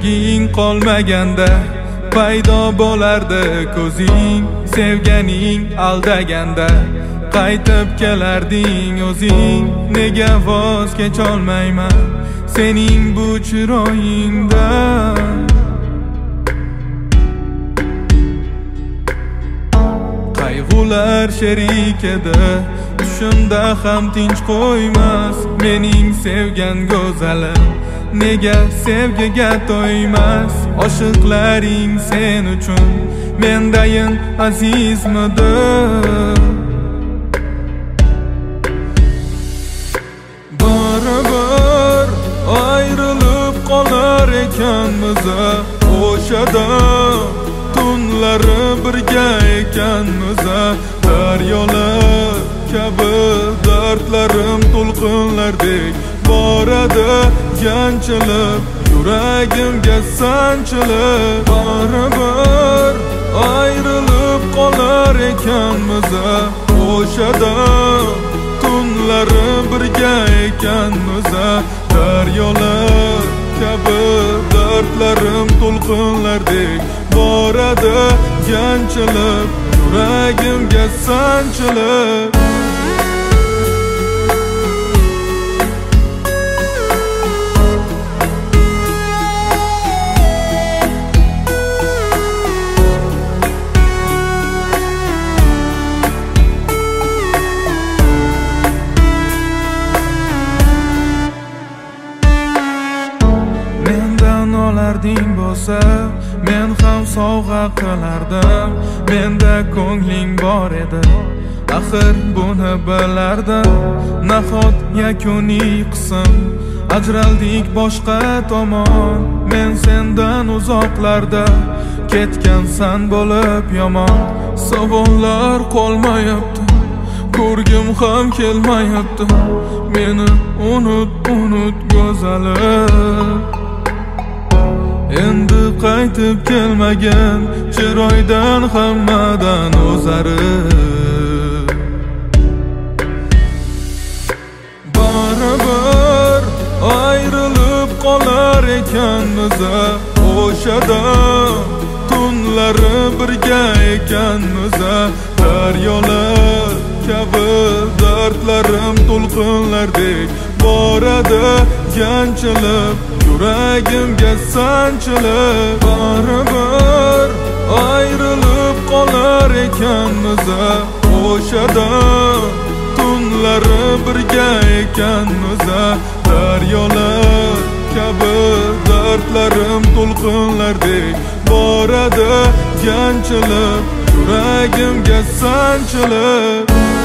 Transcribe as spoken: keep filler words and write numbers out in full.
sevging qolmaganda paydo bo'lardi ko'zing, sevganing aldaganda qaytib kelarding o'zing. Nega voz kecholmayman sening bu chiroyingdan? Qayg'ular sherik edi, tushimda ham tinch qo'ymas mening sevgan go'zalim. Nega sevgiga to'ymas oshiqlaring sen uchun mendayin azizmidi? Baribir ayrilib qolar ekanmiz, o'shada tunlari birga ekanmiz. Daryolar kabi dardlarim to'lqinlardek boradi yanchilib, yuragimga sanchilib. Baribir ayrilib qolar ekanmiz, o'shada tunlari birga ekanmiz. Daryolar kabi dardlarim to'lqinlardek boradi yanchilib, yuragimga sanchilib. Olarding bo'lsa men ham sovg'a qilardim. Menda ko'ngling bor edi, axir buni bilardim. Nahot yakuniy qism ajraldik boshqa tomon. Men sendan uzoqlarda ketgansan bo'lib yomon. Savollar qolmayapti, ko'rgim ham kelmayapti. Meni unut, unut go'zalim. Endi qaytib kelmagan chiroydan hammadan o'zarib. Baribir ayrilib qolar ekanmiz, o'shada tunlari birga ekanmiz. Daryolar kabi dardlarim to'lqinlardek boradi yanchilib, yuragimga sanchilib. Baribir ayrilib qolar ekanmiz, o'shada tunlari birga ekanmiz. Daryolar kabi dardlarim to'lqinlardek boradi yanchilib, yuragimga sanchilib.